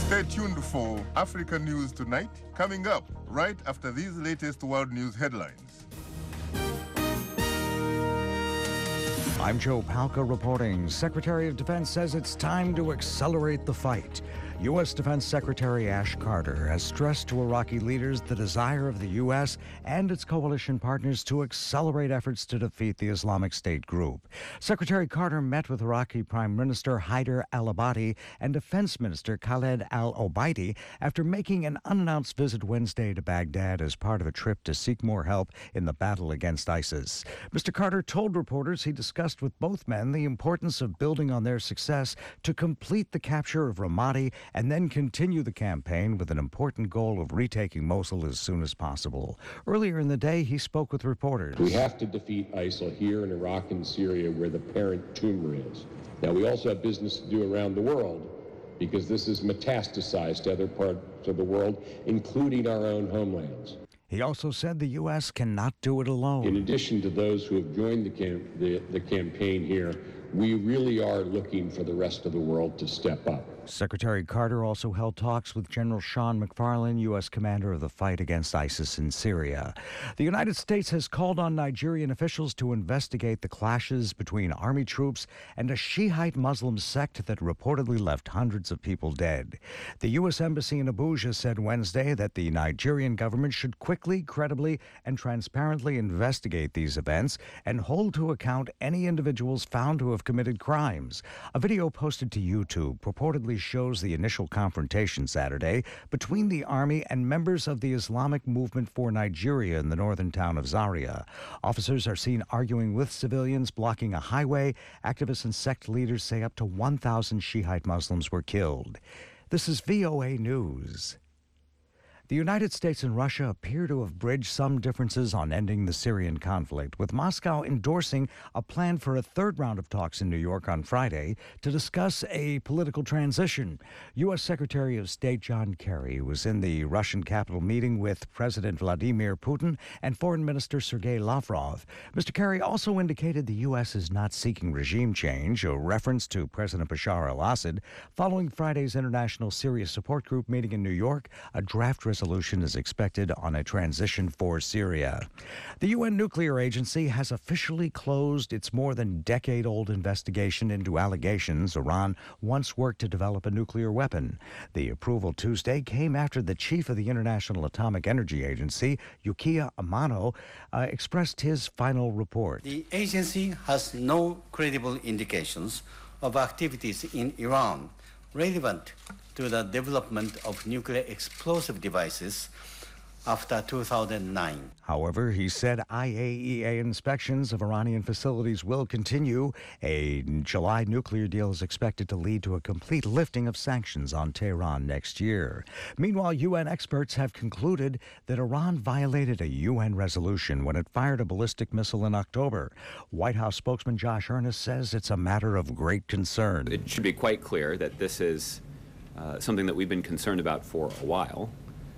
Stay tuned for Africa News Tonight, coming up right after these latest world news headlines. I'm Joe Palca reporting. Secretary of Defense says it's time to accelerate the fight. U.S. Defense Secretary Ash Carter has stressed to Iraqi leaders the desire of the U.S. and its coalition partners to accelerate efforts to defeat the Islamic State group. Secretary Carter met with Iraqi Prime Minister Haider al-Abadi and Defense Minister Khaled al-Obeidi after making an unannounced visit Wednesday to Baghdad as part of a trip to seek more help in the battle against ISIS. Mr. Carter told reporters he discussed with both men the importance of building on their success to complete the capture of Ramadi and then continue the campaign with an important goal of retaking Mosul as soon as possible. Earlier in the day, he spoke with reporters. We have to defeat ISIL here in Iraq and Syria where the parent tumor is. Now, we also have business to do around the world because this is metastasized to other parts of the world, including our own homelands. He also said the U.S. cannot do it alone. In addition to those who have joined the campaign here, we really are looking for the rest of the world to step up. Secretary Carter also held talks with General Sean McFarlane, U.S. commander of the fight against ISIS in Syria. The United States has called on Nigerian officials to investigate the clashes between army troops and a Shiite Muslim sect that reportedly left hundreds of people dead. The U.S. Embassy in Abuja said Wednesday that the Nigerian government should quickly, credibly, and transparently investigate these events and hold to account any individuals found to have committed crimes. A video posted to YouTube purportedly shows the initial confrontation Saturday between the army and members of the Islamic Movement for Nigeria in the northern town of Zaria. Officers are seen arguing with civilians, blocking a highway. Activists and sect leaders say up to 1,000 Shiite Muslims were killed. This is VOA News. The United States and Russia appear to have bridged some differences on ending the Syrian conflict, with Moscow endorsing a plan for a third round of talks in New York on Friday to discuss a political transition. U.S. Secretary of State John Kerry was in the Russian capital meeting with President Vladimir Putin and Foreign Minister Sergei Lavrov. Mr. Kerry also indicated the U.S. is not seeking regime change, a reference to President Bashar al-Assad. Following Friday's International Syria Support Group meeting in New York, a draft resolution is expected on a transition for Syria. The UN Nuclear Agency has officially closed its more than decade-old investigation into allegations Iran once worked to develop a nuclear weapon. The approval Tuesday came after the chief of the International Atomic Energy Agency, Yukiya Amano, expressed his final report. The agency has no credible indications of activities in Iran relevant to the development of nuclear explosive devices after 2009. However, he said IAEA inspections of Iranian facilities will continue. A July nuclear deal is expected to lead to a complete lifting of sanctions on Tehran next year. Meanwhile, UN experts have concluded that Iran violated a UN resolution when it fired a ballistic missile in October. White House spokesman Josh Earnest says it's a matter of great concern. It should be quite clear that this is something that we've been concerned about for a while.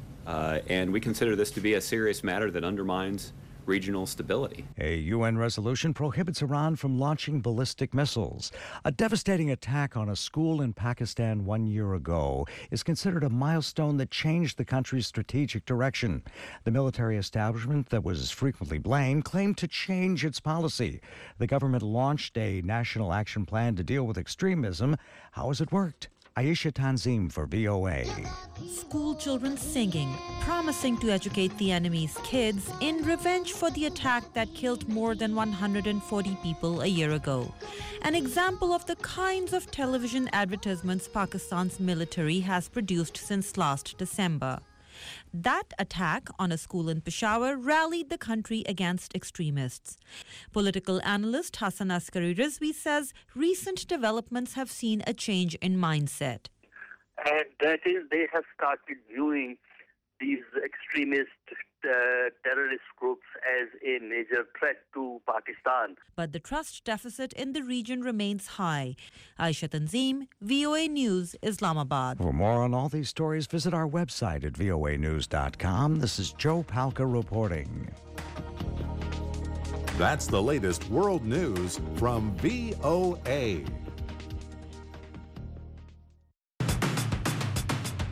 And we consider this to be a serious matter that undermines regional stability. A UN resolution prohibits Iran from launching ballistic missiles. A devastating attack on a school in Pakistan 1 year ago is considered a milestone that changed the country's strategic direction. The military establishment that was frequently blamed claimed to change its policy. The government launched a national action plan to deal with extremism. How has it worked? Aisha Tanzim for VOA. School children singing, promising to educate the enemy's kids in revenge for the attack that killed more than 140 people a year ago. An example of the kinds of television advertisements Pakistan's military has produced since last December. That attack on a school in Peshawar rallied the country against extremists. Political analyst Hassan Askari Rizvi says recent developments have seen a change in mindset. And that is, they have started viewing these extremist terrorist groups as a major threat to Pakistan. But the trust deficit in the region remains high. Aisha Tanzim, VOA News, Islamabad. For more on all these stories, visit our website at voanews.com. This is Joe Palca reporting. That's the latest world news from VOA.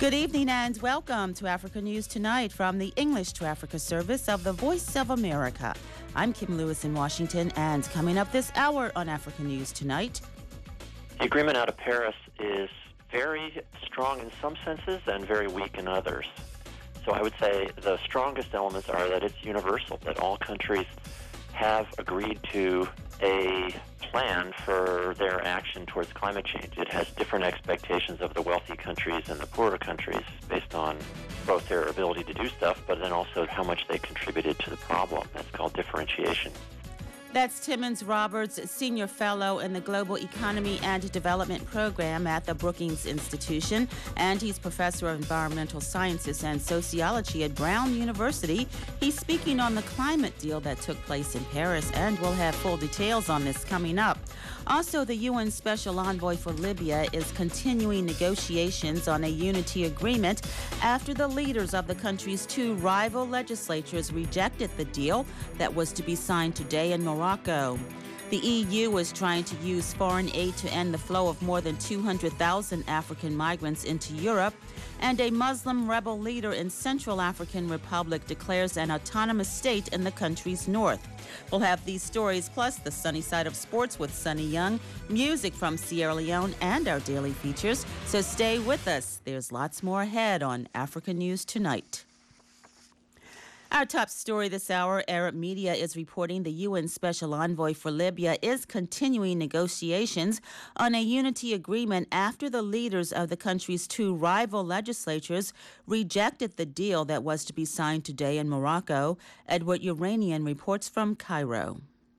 Good evening and welcome to Africa News Tonight from the English to Africa service of the Voice of America. I'm Kim Lewis in Washington, and coming up this hour on Africa News Tonight. The agreement out of Paris is very strong in some senses and very weak in others. So I would say the strongest elements are that it's universal, that all countries have agreed to a plan for their action towards climate change. It has different expectations of the wealthy countries and the poorer countries based on both their ability to do stuff, but then also how much they contributed to the problem. That's called differentiation. That's Timmons Roberts, Senior Fellow in the Global Economy and Development Program at the Brookings Institution, and he's Professor of Environmental Sciences and Sociology at Brown University. He's speaking on the climate deal that took place in Paris, and we'll have full details on this coming up. Also, the UN Special Envoy for Libya is continuing negotiations on a unity agreement after the leaders of the country's two rival legislatures rejected the deal that was to be signed today in Morocco. The EU is trying to use foreign aid to end the flow of more than 200,000 African migrants into Europe, and a Muslim rebel leader in Central African Republic declares an autonomous state in the country's north. We'll have these stories, plus the sunny side of sports with Sunny Young, music from Sierra Leone, and our daily features. So stay with us. There's lots more ahead on Africa News Tonight. Our top story this hour, Arab media is reporting the UN Special Envoy for Libya is continuing negotiations on a unity agreement after the leaders of the country's two rival legislatures rejected the deal that was to be signed today in Morocco. Edward Uranian reports from Cairo.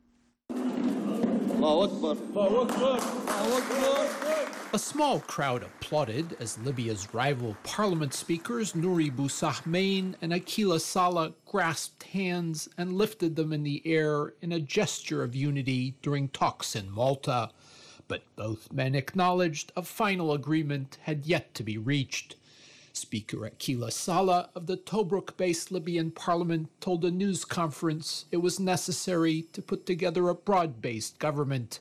A small crowd applauded as Libya's rival parliament speakers Nouri Boussahmain and Akila Saleh grasped hands and lifted them in the air in a gesture of unity during talks in Malta. But both men acknowledged a final agreement had yet to be reached. Speaker Akila Saleh of the Tobruk-based Libyan parliament told a news conference it was necessary to put together a broad-based government.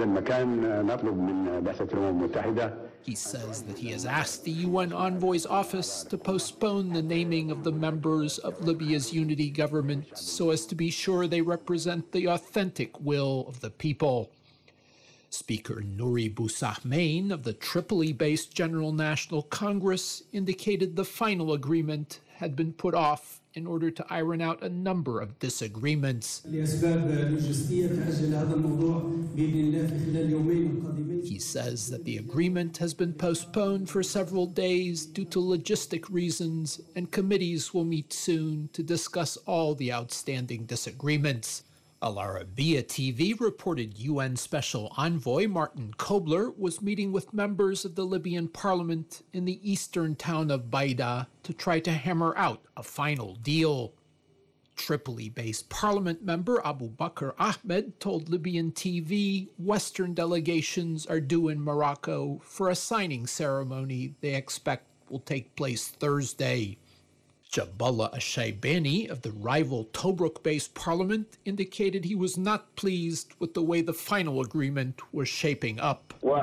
He says that he has asked the UN envoy's office to postpone the naming of the members of Libya's unity government so as to be sure they represent the authentic will of the people. Speaker Nouri Boussahmain of the Tripoli-based General National Congress indicated the final agreement had been put off in order to iron out a number of disagreements. He says that the agreement has been postponed for several days due to logistic reasons, and committees will meet soon to discuss all the outstanding disagreements. Al Arabiya TV reported UN Special Envoy Martin Kobler was meeting with members of the Libyan parliament in the eastern town of Baida to try to hammer out a final deal. Tripoli-based parliament member Abu Bakr Ahmed told Libyan TV Western delegations are due in Morocco for a signing ceremony they expect will take place Thursday. Jaballah Ash-Shaybani of the rival Tobruk-based parliament indicated he was not pleased with the way the final agreement was shaping up. He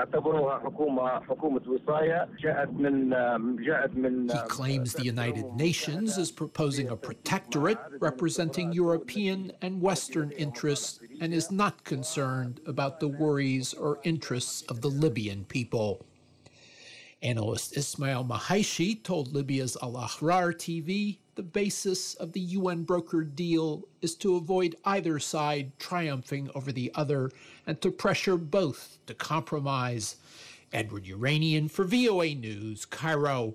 claims the United Nations is proposing a protectorate representing European and Western interests and is not concerned about the worries or interests of the Libyan people. Analyst Ismail Mahaishi told Libya's Al-Ahrar TV the basis of the UN-brokered deal is to avoid either side triumphing over the other and to pressure both to compromise. Edward Uranian for VOA News, Cairo.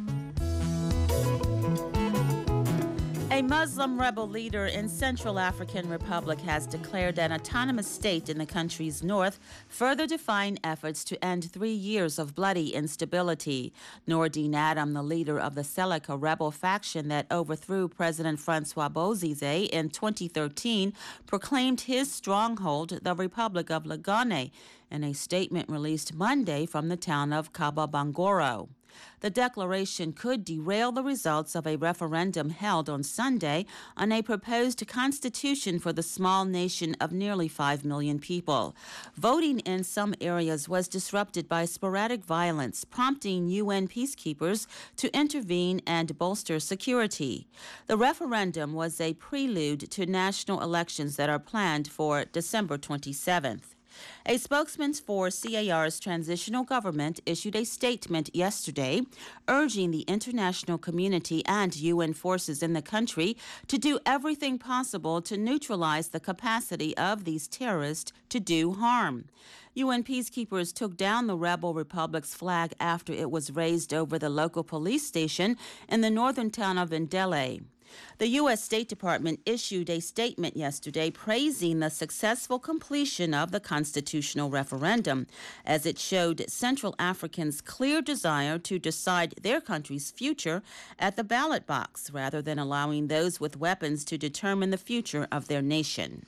A Muslim rebel leader in Central African Republic has declared an autonomous state in the country's north, further defying efforts to end 3 years of bloody instability. Noordin Adam, the leader of the Seleka rebel faction that overthrew President Francois Bozize in 2013, proclaimed his stronghold, the Republic of Lagone, in a statement released Monday from the town of Cabo Bangoro. The declaration could derail the results of a referendum held on Sunday on a proposed constitution for the small nation of nearly 5 million people. Voting in some areas was disrupted by sporadic violence, prompting UN peacekeepers to intervene and bolster security. The referendum was a prelude to national elections that are planned for December 27th. A spokesman for CAR's transitional government issued a statement yesterday urging the international community and UN forces in the country to do everything possible to neutralize the capacity of these terrorists to do harm. UN peacekeepers took down the rebel republic's flag after it was raised over the local police station in the northern town of Ndele. The U.S. State Department issued a statement yesterday praising the successful completion of the constitutional referendum, as it showed Central Africans' clear desire to decide their country's future at the ballot box, rather than allowing those with weapons to determine the future of their nation.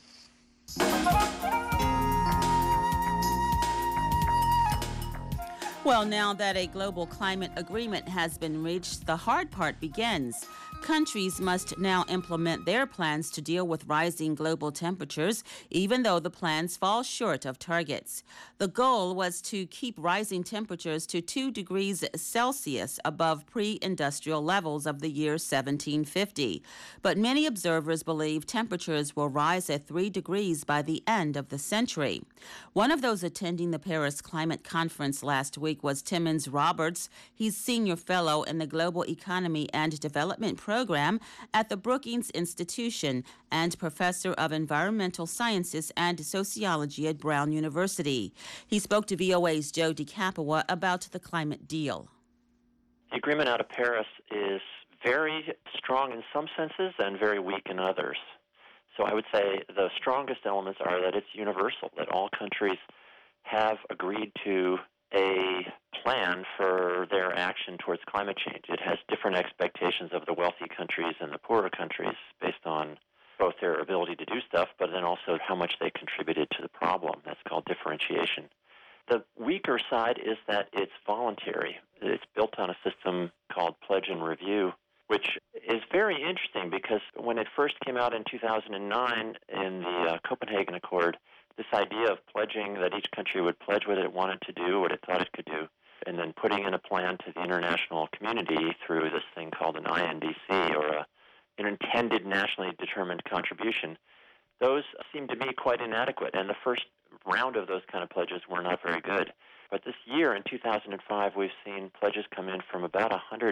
Well, now that a global climate agreement has been reached, the hard part begins. Countries must now implement their plans to deal with rising global temperatures, even though the plans fall short of targets. The goal was to keep rising temperatures to 2 degrees Celsius above pre-industrial levels of the year 1750. But many observers believe temperatures will rise at 3 degrees by the end of the century. One of those attending the Paris Climate Conference last week was Timmons Roberts. He's senior fellow in the Global Economy and Development Program at the Brookings Institution and professor of environmental sciences and sociology at Brown University. He spoke to VOA's Joe DeCapua about the climate deal. The agreement out of Paris is very strong in some senses and very weak in others. So I would say the strongest elements are that it's universal, that all countries have agreed to a plan for their action towards climate change. It has different expectations of the wealthy countries and the poorer countries based on both their ability to do stuff, but then also how much they contributed to the problem. That's called differentiation. The weaker side is that it's voluntary. It's built on a system called pledge and review, which is very interesting because when it first came out in 2009 in the Copenhagen Accord, this idea of pledging that each country would pledge what it wanted to do, what it thought it could do, and then putting in a plan to the international community through this thing called an INDC, or an intended nationally determined contribution, those seem to me quite inadequate. And the first round of those kind of pledges were not very good. But this year, in 2005, we've seen pledges come in from about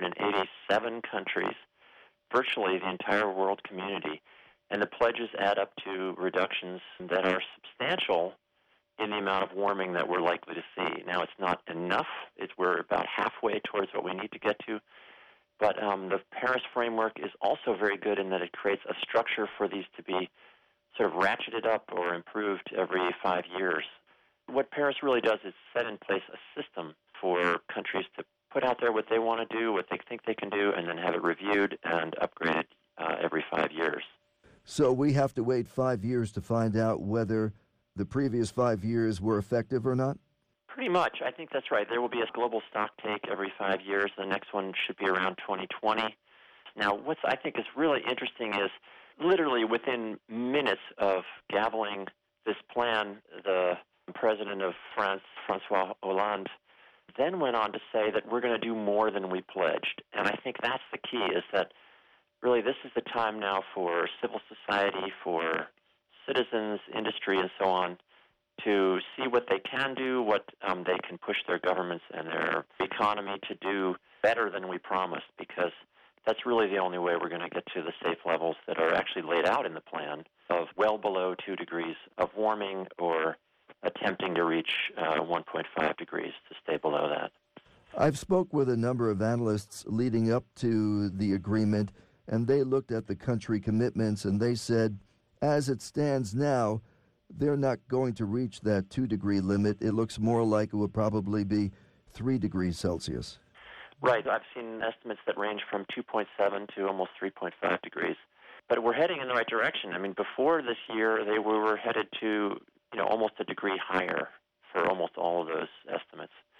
187 countries, virtually the entire world community. And the pledges add up to reductions that are substantial in the amount of warming that we're likely to see. Now, it's not enough. We're about halfway towards what we need to get to. But the Paris framework is also very good in that it creates a structure for these to be sort of ratcheted up or improved every 5 years. What Paris really does is set in place a system for countries to put out there what they want to do, what they think they can do, and then have it reviewed and upgraded every 5 years. So we have to wait 5 years to find out whether the previous 5 years were effective or not? Pretty much. I think that's right. There will be a global stock take every 5 years. The next one should be around 2020. Now, what I think is really interesting is literally within minutes of gaveling this plan, the president of France, François Hollande, then went on to say that we're going to do more than we pledged. And I think that's the key, is that really this is the time now for civil society, for citizens, industry, and so on, to see what they can do, what they can push their governments and their economy to do better than we promised, because that's really the only way we're going to get to the safe levels that are actually laid out in the plan of well below 2 degrees of warming, or attempting to reach 1.5 degrees to stay below that. I've spoke with a number of analysts leading up to the agreement, and they looked at the country commitments and they said, as it stands now, they're not going to reach that 2-degree limit. It looks more like it would probably be 3 degrees Celsius. Right. I've seen estimates that range from 2.7 to almost 3.5 degrees. But we're heading in the right direction. I mean, before this year, we were headed to almost a degree higher for almost all of those estimates.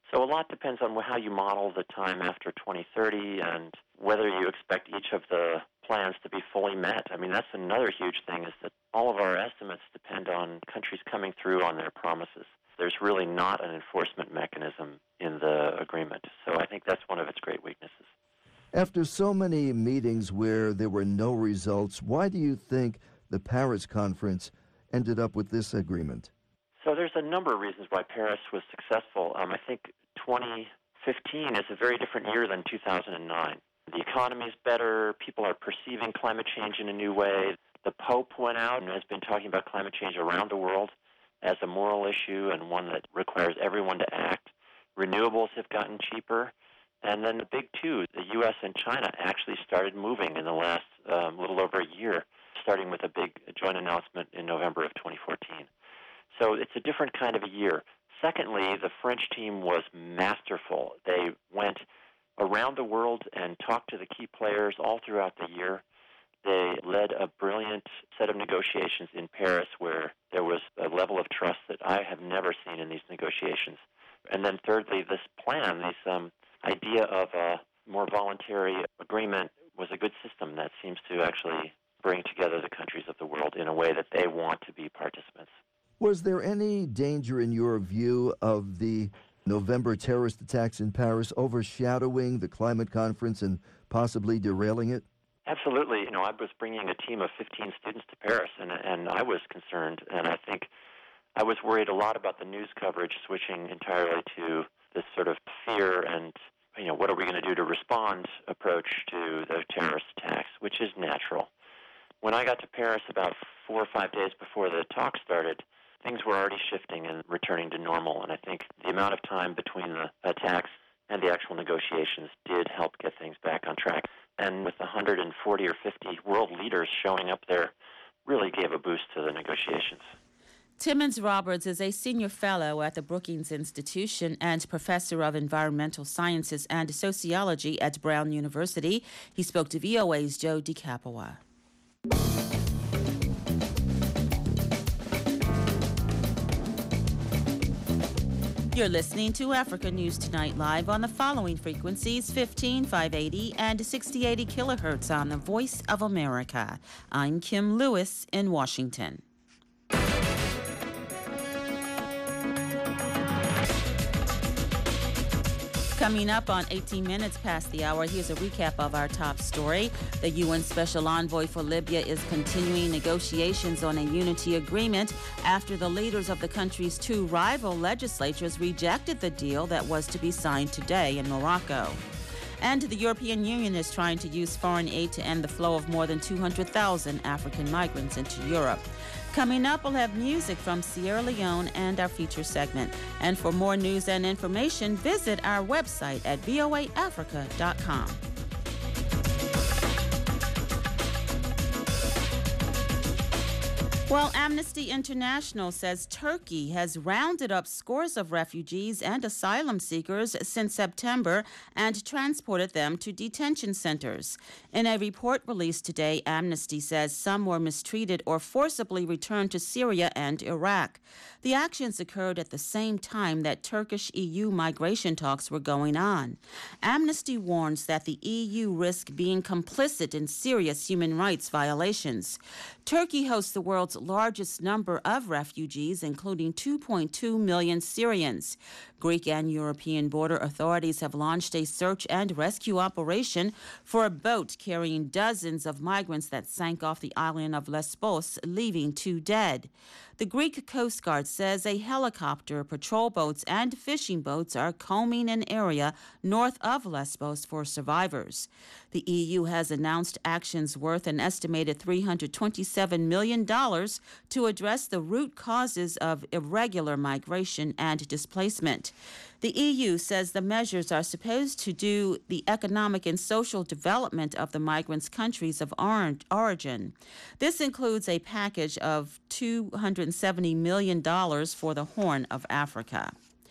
So a lot depends on how you model the time after 2030 and whether you expect each of the plans to be fully met. I mean, that's another huge thing, is that all of our estimates depend on countries coming through on their promises. There's really not an enforcement mechanism in the agreement. So I think that's one of its great weaknesses. After so many meetings where there were no results, why do you think the Paris conference ended up with this agreement? So there's a number of reasons why Paris was successful. I think 2015 is a very different year than 2009. The economy is better. People are perceiving climate change in a new way. The Pope went out and has been talking about climate change around the world as a moral issue and one that requires everyone to act. Renewables have gotten cheaper. And then the big two, the U.S. and China, actually started moving in the last little over a year, starting with a big joint announcement in November of 2014. So it's a different kind of a year. Secondly, the French team was masterful. They went around the world and talked to the key players all throughout the year. They led a brilliant set of negotiations in Paris where there was a level of trust that I have never seen in these negotiations. And then thirdly, this plan, this idea of a more voluntary agreement was a good system that seems to actually bring together the countries of the world in a way that they want to be participants. Was there any danger, in your view, of the November terrorist attacks in Paris overshadowing the climate conference and possibly derailing it? Absolutely. I was bringing a team of 15 students to Paris, and I was concerned, and I think I was worried a lot about the news coverage switching entirely to this sort of fear and, what are we going to do to respond approach to the terrorist attacks, which is natural. When I got to Paris about 4 or 5 days before the talk started, things were already shifting and returning to normal, and I think the amount of time between the attacks and the actual negotiations did help get things back on track. And with 140 or 50 world leaders showing up there, really gave a boost to the negotiations. Timmons Roberts is a senior fellow at the Brookings Institution and professor of environmental sciences and sociology at Brown University. He spoke to VOA's Joe DiCapua. You're listening to Africa News Tonight live on the following frequencies: 15580 and 6080 kilohertz on the Voice of America. I'm Kim Lewis in Washington. Coming up on 18 minutes past the hour, here's a recap of our top story. The UN Special Envoy for Libya is continuing negotiations on a unity agreement after the leaders of the country's two rival legislatures rejected the deal that was to be signed today in Morocco. And the European Union is trying to use foreign aid to end the flow of more than 200,000 African migrants into Europe. Coming up, we'll have music from Sierra Leone and our feature segment. And for more news and information, visit our website at voaafrica.com. Well, Amnesty International says Turkey has rounded up scores of refugees and asylum seekers since September and transported them to detention centers. In a report released today, Amnesty says some were mistreated or forcibly returned to Syria and Iraq. The actions occurred at the same time that Turkish-EU migration talks were going on. Amnesty warns that the EU risks being complicit in serious human rights violations. Turkey hosts the world's largest number of refugees, including 2.2 million Syrians. Greek and European border authorities have launched a search and rescue operation for a boat carrying dozens of migrants that sank off the island of Lesbos, leaving 2 dead. The Greek Coast Guard says a helicopter, patrol boats, and fishing boats are combing an area north of Lesbos for survivors. The EU has announced actions worth an estimated $327 million to address the root causes of irregular migration and displacement. The EU says the measures are supposed to do the economic and social development of the migrants' countries of origin. This includes a package of $270 million for the Horn of Africa.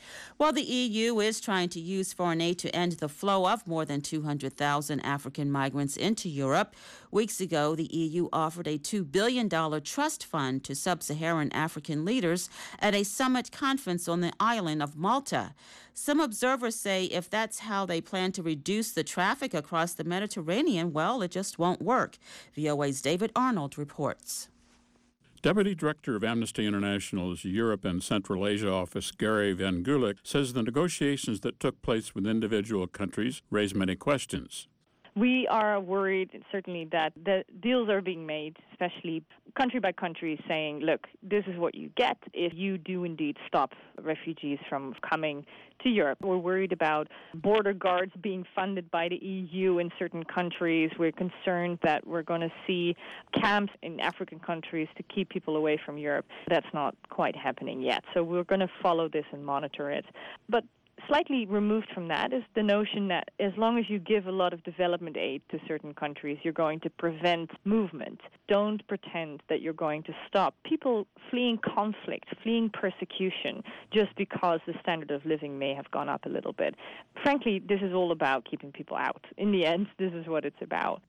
Well, the EU is trying to use foreign aid to end the flow of more than 200,000 African migrants into Europe. Weeks ago, the EU offered a $2 billion trust fund to sub-Saharan African leaders at a summit conference on the island of Malta. Some observers say if that's how they plan to reduce the traffic across the Mediterranean, well, it just won't work. VOA's David Arnold reports. Deputy Director of Amnesty International's Europe and Central Asia office, Gary Van Gulik, says the negotiations that took place with individual countries raise many questions. We are worried, certainly, that the deals are being made, especially country by country, saying, look, this is what you get if you do indeed stop refugees from coming to Europe. We're worried about border guards being funded by the EU in certain countries. We're concerned that we're going to see camps in African countries to keep people away from Europe. That's not quite happening yet. So we're going to follow this and monitor it. But slightly removed from that is the notion that as long as you give a lot of development aid to certain countries, you're going to prevent movement. Don't pretend that you're going to stop people fleeing conflict, fleeing persecution, just because the standard of living may have gone up a little bit. Frankly, this is all about keeping people out. In the end, this is what it's about.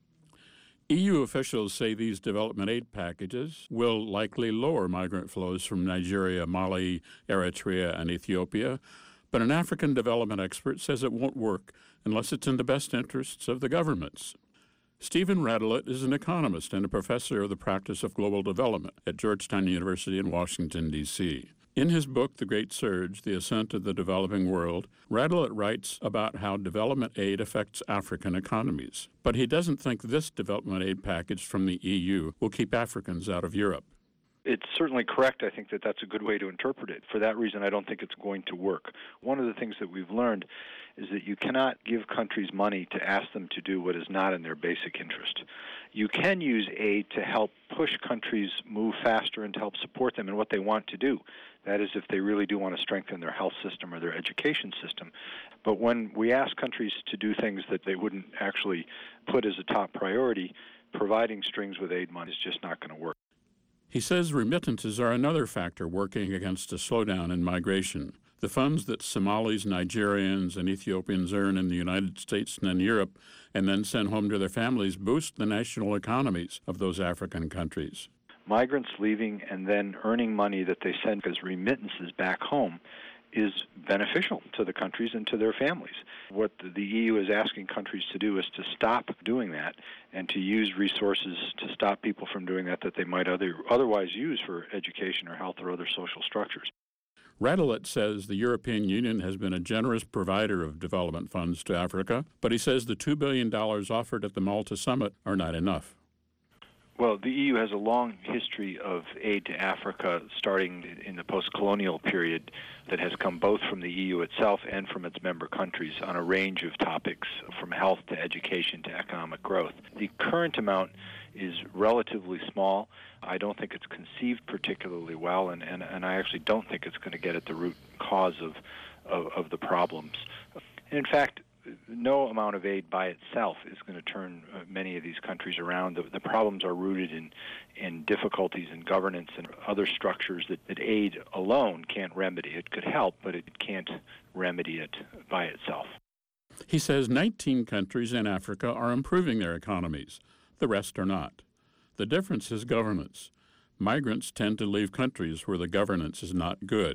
EU officials say these development aid packages will likely lower migrant flows from Nigeria, Mali, Eritrea, and Ethiopia. But an African development expert says it won't work unless it's in the best interests of the governments. Stephen Radelet is an economist and a professor of the practice of global development at Georgetown University in Washington, D.C. In his book, The Great Surge, The Ascent of the Developing World, Radelet writes about how development aid affects African economies. But he doesn't think this development aid package from the EU will keep Africans out of Europe. It's certainly correct. I think that that's a good way to interpret it. For that reason, I don't think it's going to work. One of the things that we've learned is that you cannot give countries money to ask them to do what is not in their basic interest. You can use aid to help push countries move faster and to help support them in what they want to do. That is, if they really do want to strengthen their health system or their education system. But when we ask countries to do things that they wouldn't actually put as a top priority, providing strings with aid money is just not going to work. He says remittances are another factor working against a slowdown in migration. The funds that Somalis, Nigerians, and Ethiopians earn in the United States and in Europe and then send home to their families boost the national economies of those African countries. Migrants leaving and then earning money that they send as remittances back home is beneficial to the countries and to their families. What the EU is asking countries to do is to stop doing that and to use resources to stop people from doing that they might otherwise use for education or health or other social structures. Radelet says the European Union has been a generous provider of development funds to Africa, but he says the $2 billion offered at the Malta summit are not enough. Well, the EU has a long history of aid to Africa, starting in the post-colonial period, that has come both from the EU itself and from its member countries on a range of topics, from health to education to economic growth. The current amount is relatively small. I don't think it's conceived particularly well, and I actually don't think it's going to get at the root cause of the problems. In fact, no amount of aid by itself is going to turn many of these countries around. The problems are rooted in difficulties in governance and other structures that aid alone can't remedy. It could help, but it can't remedy it by itself. He says 19 countries in Africa are improving their economies. The rest are not. The difference is governance. Migrants tend to leave countries where the governance is not good.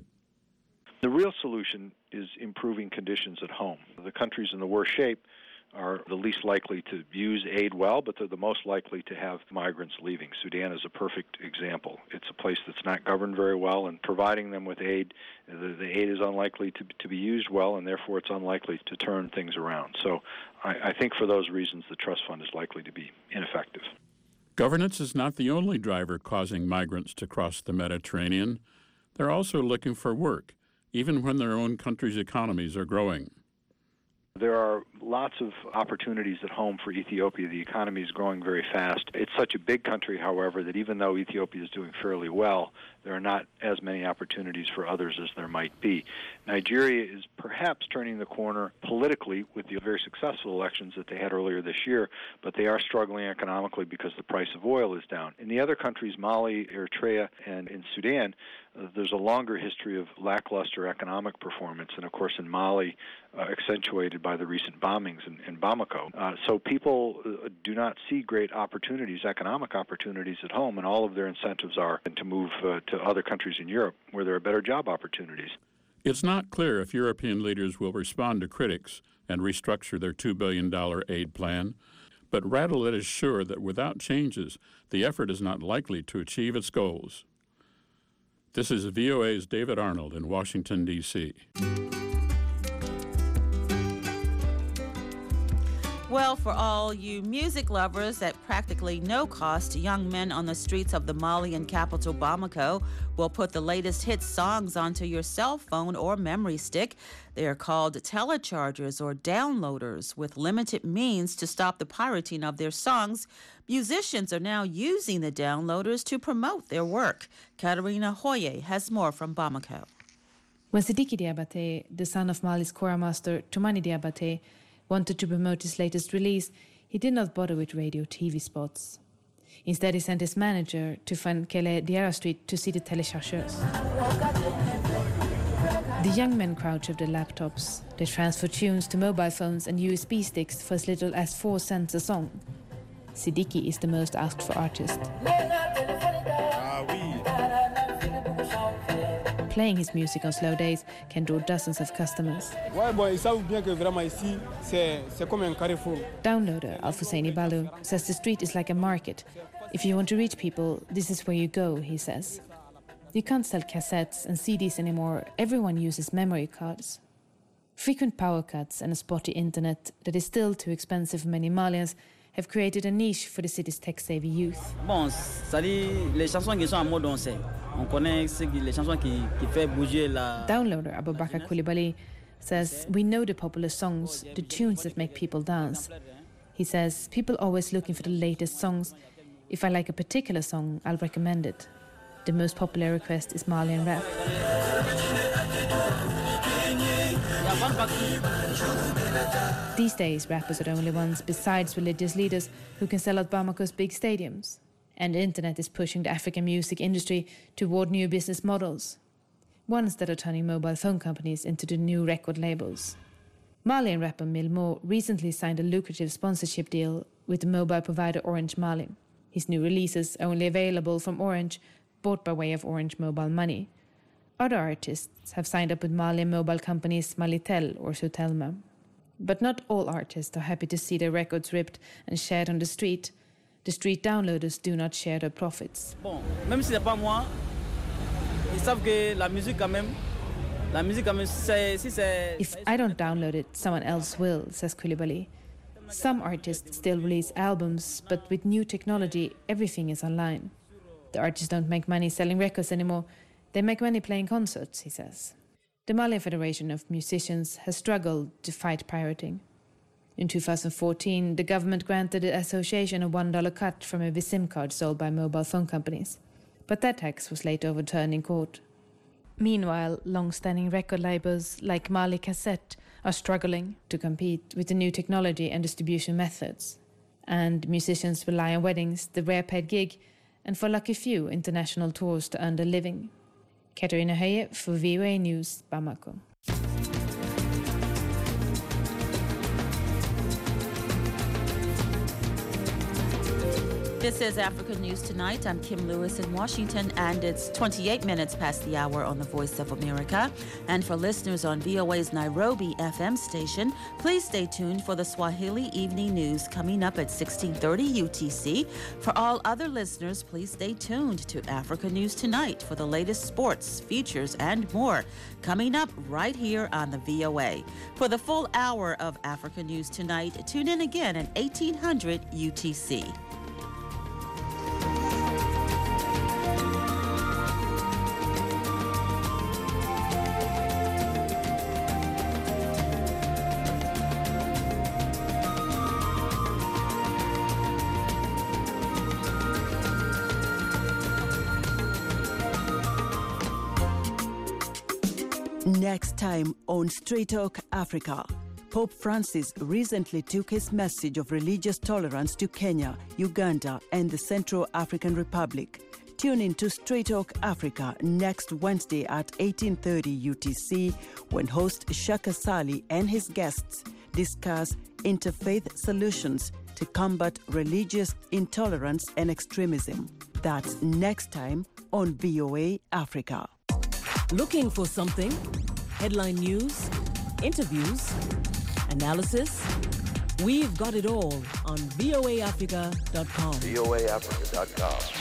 The real solution is improving conditions at home. The countries in the worst shape are the least likely to use aid well, but they're the most likely to have migrants leaving. Sudan is a perfect example. It's a place that's not governed very well, and providing them with aid, the aid is unlikely to be used well, and therefore it's unlikely to turn things around. So I think for those reasons, the trust fund is likely to be ineffective. Governance is not the only driver causing migrants to cross the Mediterranean. They're also looking for work, even when their own country's economies are growing. There are lots of opportunities at home for Ethiopia. The economy is growing very fast. It's such a big country, however, that even though Ethiopia is doing fairly well, there are not as many opportunities for others as there might be. Nigeria is perhaps turning the corner politically with the very successful elections that they had earlier this year, but they are struggling economically because the price of oil is down. In the other countries, Mali, Eritrea, and in Sudan, there's a longer history of lackluster economic performance, and of course in Mali, accentuated by the recent bombings in Bamako. So people do not see great opportunities, economic opportunities at home, and all of their incentives are to move to other countries in Europe where there are better job opportunities. It's not clear if European leaders will respond to critics and restructure their $2 billion aid plan, but Radelet is sure that without changes, the effort is not likely to achieve its goals. This is VOA's David Arnold in Washington, D.C. Well, for all you music lovers, at practically no cost, young men on the streets of the Malian capital Bamako will put the latest hit songs onto your cell phone or memory stick. They are called telechargers or downloaders, with limited means to stop the pirating of their songs. Musicians are now using the downloaders to promote their work. Katarina Hoye has more from Bamako. When Sidiki Diabate, the son of Mali's choir master Toumani Diabate, wanted to promote his latest release, he did not bother with radio TV spots. Instead, he sent his manager to Fankele Diarra Street to see the telechargeurs. The young men crouch over their laptops. They transfer tunes to mobile phones and USB sticks for as little as 4 cents a song. Sidiki is the most asked for artist. Playing his music on slow days can draw dozens of customers. Downloader Al-Husseini Balu says the street is like a market. If you want to reach people, this is where you go, he says. You can't sell cassettes and CDs anymore. Everyone uses memory cards. Frequent power cuts and a spotty internet that is still too expensive for many Malians have created a niche for the city's tech-savvy youth. Downloader Abubakar Koulibaly says, "We know the popular songs, the tunes that make people dance." He says, "People always looking for the latest songs. If I like a particular song, I'll recommend it. The most popular request is Malian rap." These days, rappers are the only ones, besides religious leaders, who can sell out Bamako's big stadiums. And the internet is pushing the African music industry toward new business models, ones that are turning mobile phone companies into the new record labels. Malian rapper Milmo recently signed a lucrative sponsorship deal with the mobile provider Orange Mali. His new releases are only available from Orange, bought by way of Orange Mobile Money. Other artists have signed up with Malian mobile companies Malitel or Sotelma. But not all artists are happy to see their records ripped and shared on the street. The street downloaders do not share their profits. If I don't download it, someone else will, says Koulibaly. Some artists still release albums, but with new technology, everything is online. The artists don't make money selling records anymore. They make money playing concerts, he says. The Malian Federation of Musicians has struggled to fight pirating. In 2014, the government granted the association a $1 cut from every SIM card sold by mobile phone companies. But that tax was later overturned in court. Meanwhile, long-standing record labels like Mali Cassette are struggling to compete with the new technology and distribution methods. And musicians rely on weddings, the rare paid gig, and for lucky few, international tours to earn their living. Katarina Hoye for VOA News, Bamako. This is Africa News Tonight. I'm Kim Lewis in Washington, and it's 28 minutes past the hour on the Voice of America. And for listeners on VOA's Nairobi FM station, please stay tuned for the Swahili Evening News coming up at 16:30 UTC. For all other listeners, please stay tuned to Africa News Tonight for the latest sports, features, and more coming up right here on the VOA. For the full hour of Africa News Tonight, tune in again at 1800 UTC. Next time on Straight Talk Africa, Pope Francis recently took his message of religious tolerance to Kenya, Uganda, and the Central African Republic. Tune in to Straight Talk Africa next Wednesday at 18:30 UTC when host Shaka Sali and his guests discuss interfaith solutions to combat religious intolerance and extremism. That's next time on VOA Africa. Looking for something? Headline news, interviews, analysis? We've got it all on voaafrica.com. voaafrica.com.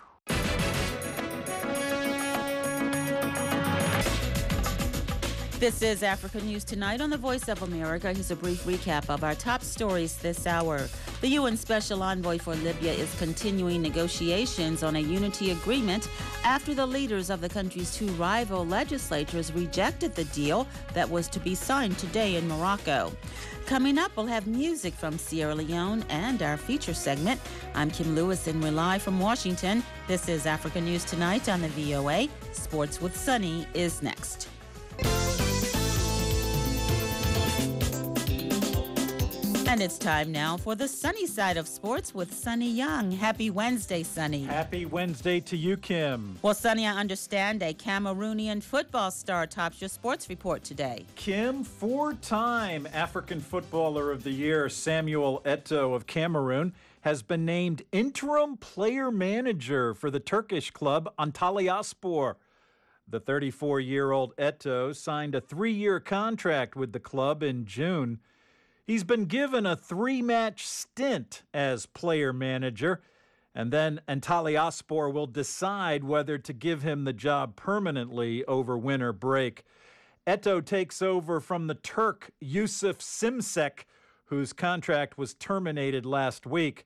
This is Africa News Tonight on the Voice of America. Here's a brief recap of our top stories this hour. The UN Special Envoy for Libya is continuing negotiations on a unity agreement after the leaders of the country's two rival legislatures rejected the deal that was to be signed today in Morocco. Coming up, we'll have music from Sierra Leone and our feature segment. I'm Kim Lewis and we're live from Washington. This is Africa News Tonight on the VOA. Sports with Sunny is next. And it's time now for the sunny side of sports with Sunny Young. Happy Wednesday, Sunny. Happy Wednesday to you, Kim. Well, Sunny, I understand a Cameroonian football star tops your sports report today. Kim, four-time African Footballer of the Year Samuel Eto'o of Cameroon has been named interim player manager for the Turkish club Antalyaspor. The 34-year-old Eto'o signed a 3-year contract with the club in June. He's been given a 3-match stint as player manager, and then Antalyaspor will decide whether to give him the job permanently over winter break. Eto'o takes over from the Turk Yusuf Simsek, whose contract was terminated last week.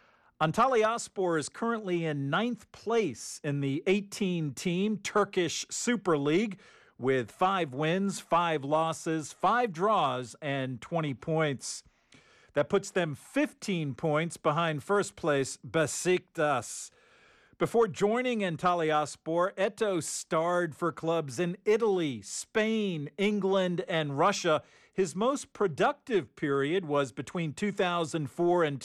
Antalyaspor is currently in 9th place in the 18-team Turkish Super League, with 5 wins, 5 losses, 5 draws, and 20 points. That puts them 15 points behind first place Besiktas. Before joining Antalyaspor, Eto'o starred for clubs in Italy, Spain, England, and Russia. His most productive period was between 2004 and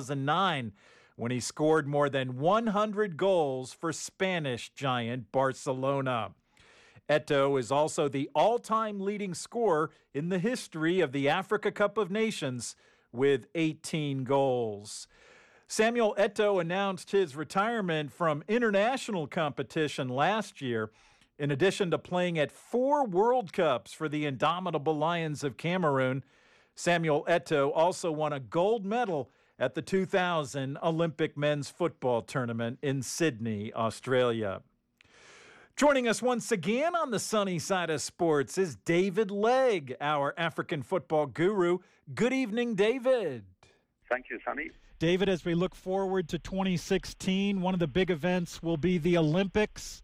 2009, when he scored more than 100 goals for Spanish giant Barcelona. Eto'o is also the all-time leading scorer in the history of the Africa Cup of Nations with 18 goals. Samuel Eto'o announced his retirement from international competition last year. In addition to playing at 4 World Cups for the indomitable Lions of Cameroon, Samuel Eto'o also won a gold medal at the 2000 Olympic men's football tournament in Sydney, Australia. Joining us once again on the sunny side of sports is David Legg, our African football guru. Good evening, David. Thank you, Sunny. David, as we look forward to 2016, one of the big events will be the Olympics.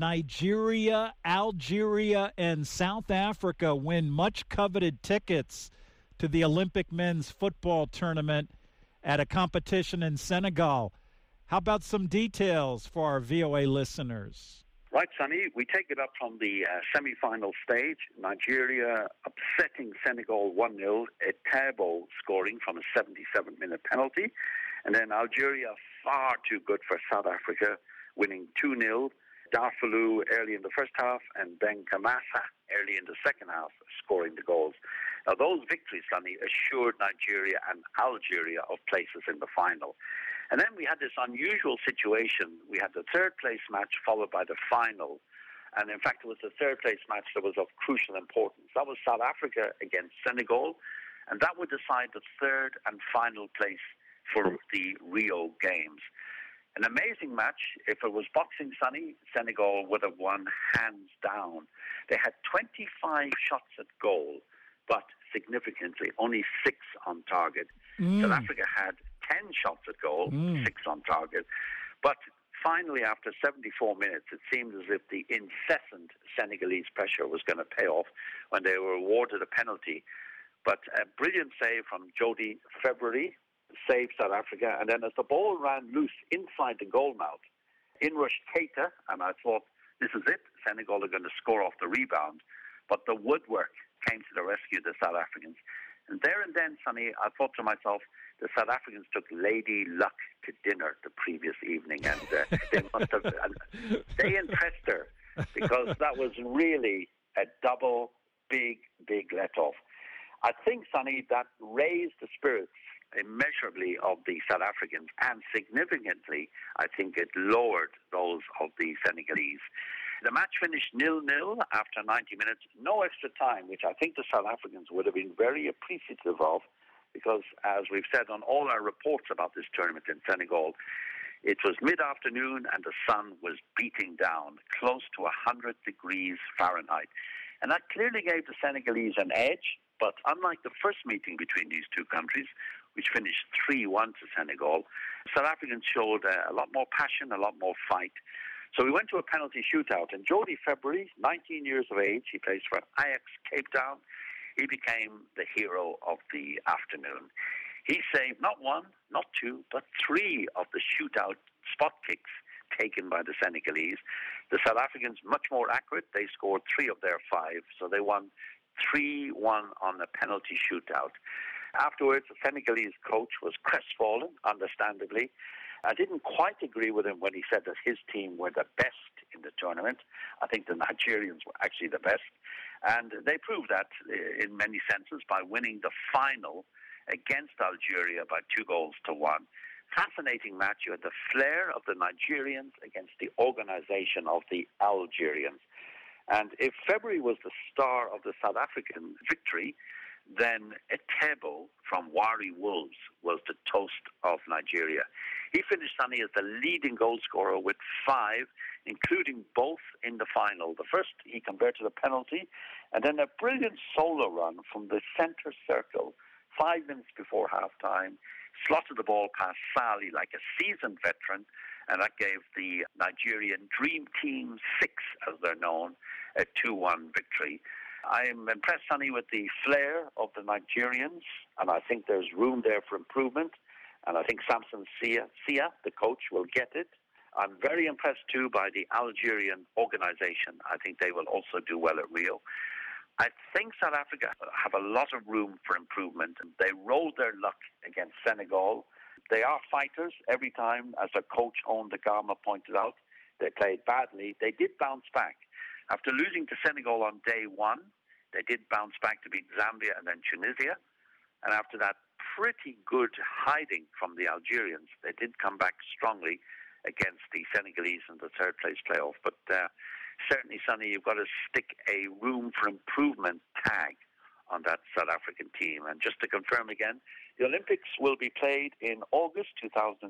Nigeria, Algeria, and South Africa win much coveted tickets to the Olympic men's football tournament at a competition in Senegal. How about some details for our VOA listeners? Right, Sonny, we take it up from the semi-final stage. Nigeria upsetting Senegal 1-0, Etebo scoring from a 77-minute penalty. And then Algeria far too good for South Africa, winning 2-0. Darfalou early in the first half and Ben Kamasa early in the second half scoring the goals. Now, those victories, Sonny, assured Nigeria and Algeria of places in the final. And then we had this unusual situation. We had the third-place match followed by the final. And, in fact, it was the third-place match that was of crucial importance. That was South Africa against Senegal, and that would decide the third and final place for the Rio Games. An amazing match. If it was boxing, Sonny, Senegal would have won hands down. They had 25 shots at goal, but significantly, only 6 on target. South Africa had 10 shots at goal, 6 on target. But finally, after 74 minutes, it seemed as if the incessant Senegalese pressure was going to pay off when they were awarded a penalty. But a brilliant save from Jody February saved South Africa. And then as the ball ran loose inside the goal mouth, in rushed Keita, and I thought, this is it. Senegal are going to score off the rebound. But the woodwork came to the rescue of the South Africans. And there and then, Sonny, I thought to myself, the South Africans took Lady Luck to dinner the previous evening, and they must have. They impressed her, because that was really a double, big let-off. I think, Sonny, that raised the spirits immeasurably of the South Africans, and significantly, I think it lowered those of the Senegalese. The match finished 0-0 after 90 minutes, no extra time, which I think the South Africans would have been very appreciative of, because as we've said on all our reports about this tournament in Senegal, it was mid-afternoon and the sun was beating down, close to 100 degrees Fahrenheit. And that clearly gave the Senegalese an edge, but unlike the first meeting between these two countries, which finished 3-1 to Senegal, South Africans showed a lot more passion, a lot more fight. So we went to a penalty shootout, and Jody February, 19 years of age, he plays for Ajax Cape Town. He became the hero of the afternoon. He saved not one, not two, but three of the shootout spot kicks taken by the Senegalese. The South Africans, much more accurate. They scored 3 of their 5, so they won 3-1 on the penalty shootout. Afterwards, the Senegalese coach was crestfallen, understandably. I didn't quite agree with him when he said that his team were the best in the tournament. I think the Nigerians were actually the best. And they proved that in many senses by winning the final against Algeria by 2-1. Fascinating match. You had the flair of the Nigerians against the organization of the Algerians. And if February was the star of the South African victory, then Etebo from Wari Wolves was the toast of Nigeria. He finished, Sonny, as the leading goal scorer with 5, including both in the final. The first he converted a penalty, and then a brilliant solo run from the center circle 5 minutes before halftime, slotted the ball past Sali like a seasoned veteran, and that gave the Nigerian Dream Team 6, as they're known, a 2-1 victory. I'm impressed, Sonny, with the flair of the Nigerians, and I think there's room there for improvement. And I think Samson Sia, the coach, will get it. I'm very impressed, too, by the Algerian organization. I think they will also do well at Rio. I think South Africa have a lot of room for improvement. They rolled their luck against Senegal. They are fighters every time, as their coach, Owen Da Gama, pointed out. They played badly. They did bounce back. After losing to Senegal on day 1, they did bounce back to beat Zambia and then Tunisia. And after that pretty good hiding from the Algerians, they did come back strongly against the Senegalese in the third-place playoff. But certainly, Sonny, you've got to stick a room for improvement tag on that South African team. And just to confirm again, the Olympics will be played in August 2016.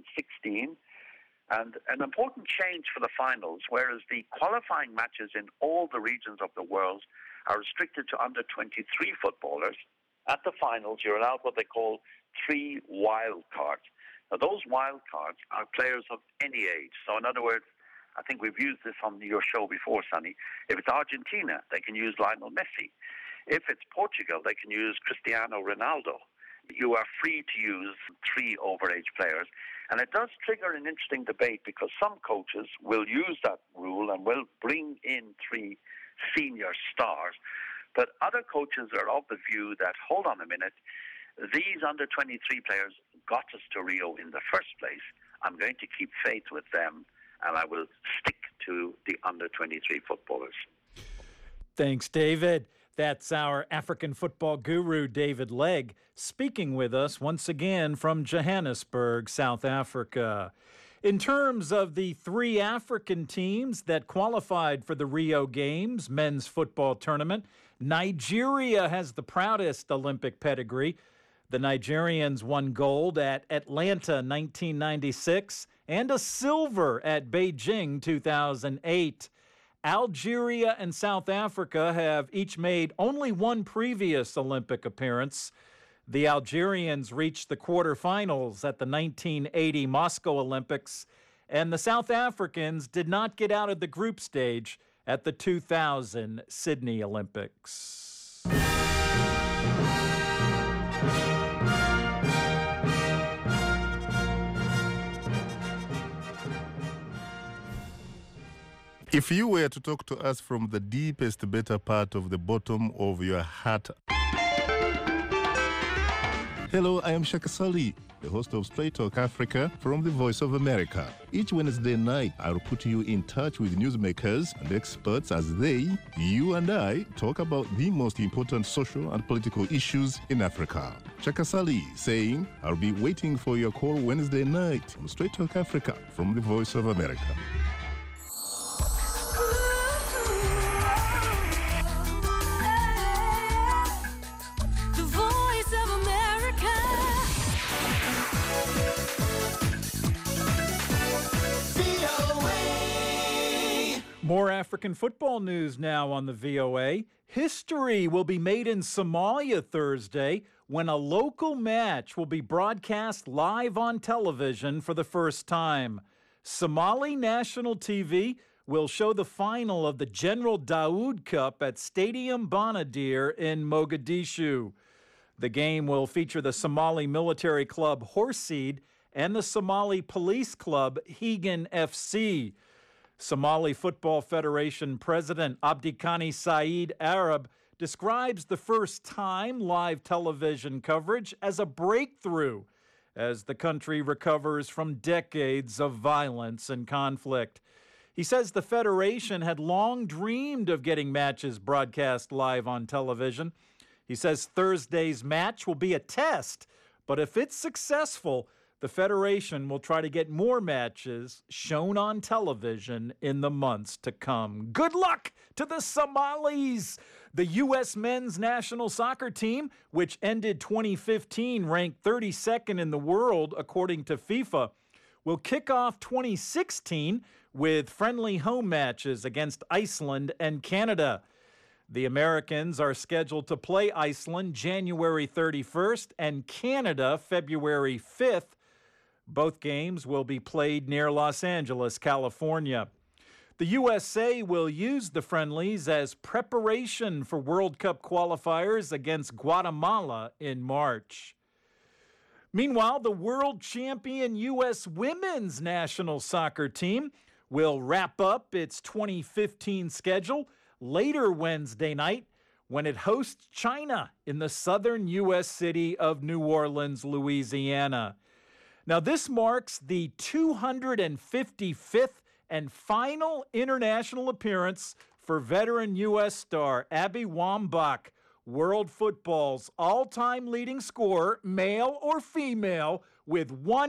And an important change for the finals, whereas the qualifying matches in all the regions of the world are restricted to under-23 footballers, at the finals you're allowed what they call 3 wild cards. Now, those wild cards are players of any age. So, in other words, I think we've used this on your show before, Sonny. If it's Argentina, they can use Lionel Messi. If it's Portugal, they can use Cristiano Ronaldo. You are free to use 3 overage players. And it does trigger an interesting debate, because some coaches will use that rule and will bring in 3 senior stars. But other coaches are of the view that, hold on a minute, these under-23 players got us to Rio in the first place. I'm going to keep faith with them, and I will stick to the under-23 footballers. Thanks, David. That's our African football guru, David Legg, speaking with us once again from Johannesburg, South Africa. In terms of the 3 African teams that qualified for the Rio Games men's football tournament, Nigeria has the proudest Olympic pedigree. The Nigerians won gold at Atlanta 1996 and a silver at Beijing 2008. Algeria and South Africa have each made only one previous Olympic appearance. The Algerians reached the quarterfinals at the 1980 Moscow Olympics, and the South Africans did not get out of the group stage at the 2000 Sydney Olympics. If you were to talk to us from the deepest, better part of the bottom of your heart. Hello, I am Shaka Sali, the host of Straight Talk Africa from the Voice of America. Each Wednesday night, I'll put you in touch with newsmakers and experts as they, you and I, talk about the most important social and political issues in Africa. Shaka Sali saying, I'll be waiting for your call Wednesday night on Straight Talk Africa from the Voice of America. More African football news now on the VOA. History will be made in Somalia Thursday when a local match will be broadcast live on television for the first time. Somali National TV will show the final of the General Daoud Cup at Stadium Bonadir in Mogadishu. The game will feature the Somali military club Horseed and the Somali police club Hegan FC. Somali Football Federation President Abdikhani Saeed Arab describes the first-time live television coverage as a breakthrough as the country recovers from decades of violence and conflict. He says the Federation had long dreamed of getting matches broadcast live on television. He says Thursday's match will be a test, but if it's successful, the Federation will try to get more matches shown on television in the months to come. Good luck to the Somalis! The U.S. men's national soccer team, which ended 2015 ranked 32nd in the world according to FIFA, will kick off 2016 with friendly home matches against Iceland and Canada. The Americans are scheduled to play Iceland January 31st and Canada February 5th. Both games will be played near Los Angeles, California. The USA will use the friendlies as preparation for World Cup qualifiers against Guatemala in March. Meanwhile, the world champion U.S. women's national soccer team will wrap up its 2015 schedule later Wednesday night when it hosts China in the southern U.S. city of New Orleans, Louisiana. Now, this marks the 255th and final international appearance for veteran U.S. star Abby Wambach, world football's all-time leading scorer, male or female, with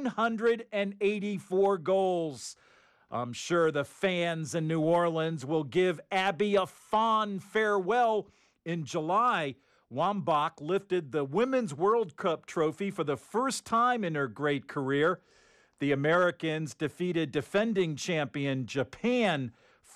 184 goals. I'm sure the fans in New Orleans will give Abby a fond farewell. In July, Wambach lifted the Women's World Cup trophy for the first time in her great career. The Americans defeated defending champion Japan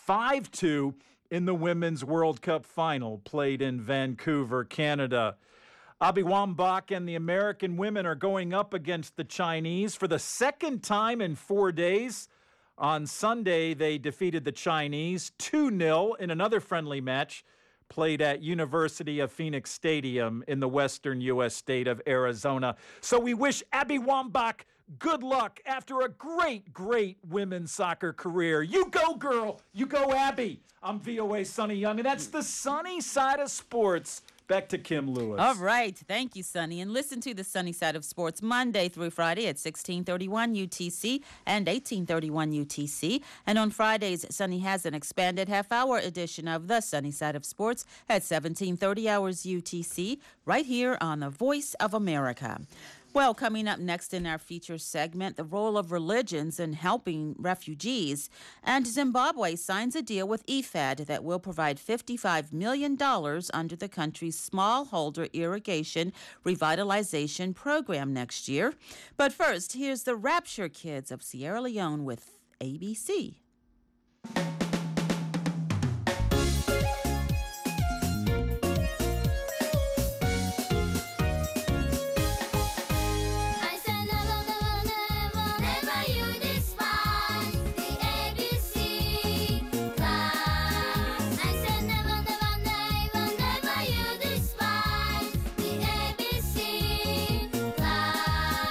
5-2 in the Women's World Cup final played in Vancouver, Canada. Abby Wambach and the American women are going up against the Chinese for the second time in 4 days. On Sunday, they defeated the Chinese 2-0 in another friendly match played at University of Phoenix Stadium in the western U.S. state of Arizona. So we wish Abby Wambach good luck after a great, great women's soccer career. You go, girl. You go, Abby. I'm VOA Sonny Young, and that's the sunny side of sports. Back to Kim Lewis. All right. Thank you, Sonny. And listen to the Sunny Side of Sports Monday through Friday at 1631 UTC and 1831 UTC. And on Fridays, Sonny has an expanded half-hour edition of the Sunny Side of Sports at 1730 hours UTC right here on the Voice of America. Well, coming up next in our feature segment, the role of religions in helping refugees. And Zimbabwe signs a deal with IFAD that will provide $55 million under the country's smallholder irrigation revitalization program next year. But first, here's the Rapture Kids of Sierra Leone with ABC.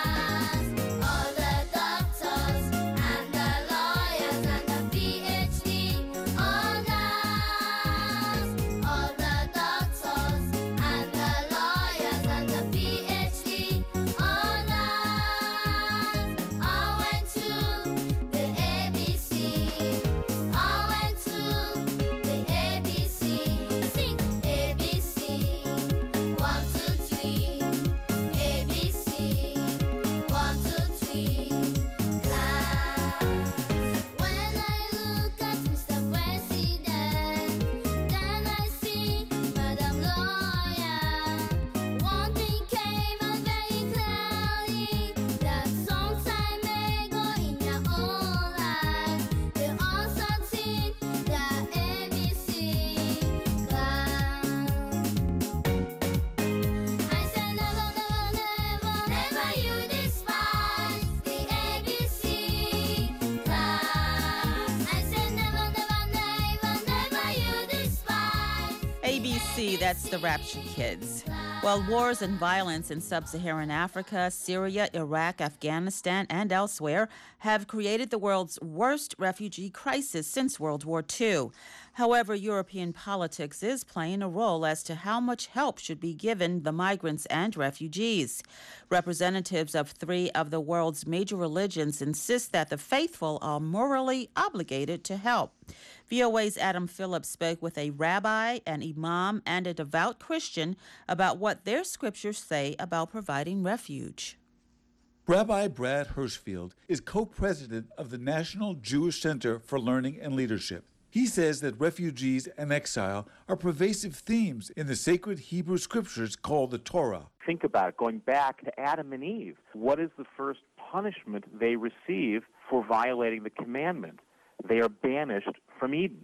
All the doctors and the lawyers and the PhD see, that's the Rapture Kids. Well, wars and violence in sub-Saharan Africa, Syria, Iraq, Afghanistan, and elsewhere have created the world's worst refugee crisis since World War II. However, European politics is playing a role as to how much help should be given the migrants and refugees. Representatives of 3 of the world's major religions insist that the faithful are morally obligated to help. VOA's Adam Phillips spoke with a rabbi, an imam, and a devout Christian about what their scriptures say about providing refuge. Rabbi Brad Hirschfield is co-president of the National Jewish Center for Learning and Leadership. He says that refugees and exile are pervasive themes in the sacred Hebrew scriptures called the Torah. Think about it, going back to Adam and Eve. What is the first punishment they receive for violating the commandment? They are banished from Eden.